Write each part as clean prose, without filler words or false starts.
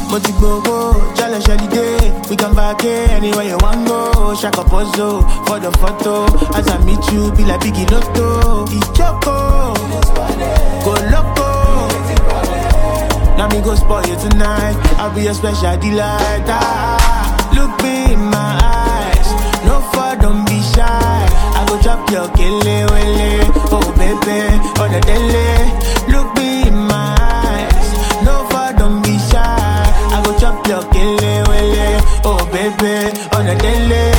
But you go, challenge any day. We can vacay anywhere you want go. Shaka puzzle for the photo. As I meet you, be like Biggie Lotto. Ichoko, go loco. Now me go spoil you tonight. I'll be a special delight. Look me in my eyes. No far, don't be shy. I go drop your kele wele. Oh baby, on the daily. Look me in my eyes. No far, don't be shy. I go drop your kele wele. Oh baby, on the daily.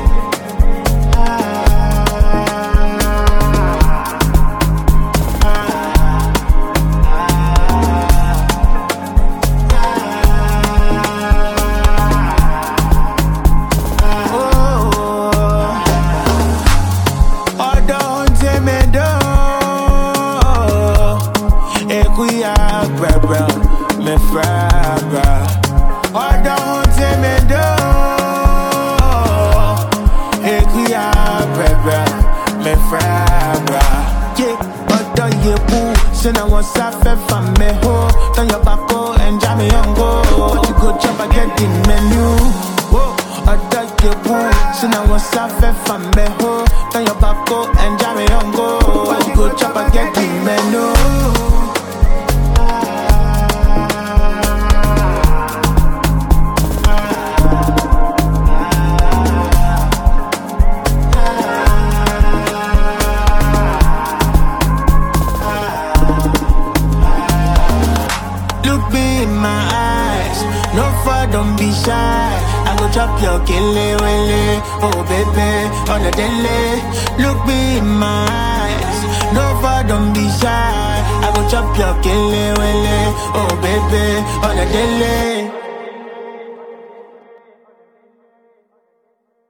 Me frabra, oh don't take me down. Hey, we are brabra, me frabra. Yeah, but do you boo? Say now what's up for me ho? Turn your back and jam me on go. But you go jump and get the menu. Whoa, do you boo? Say now what's up for me ho? Turn your back and jam me on go. But you go jump and get the menu. Look me in my eyes, no far, don't be shy. I go drop your kele wele, oh baby, on the daily. Look me in my eyes, no far, don't be shy. I go drop your kele wele, oh baby, on the daily.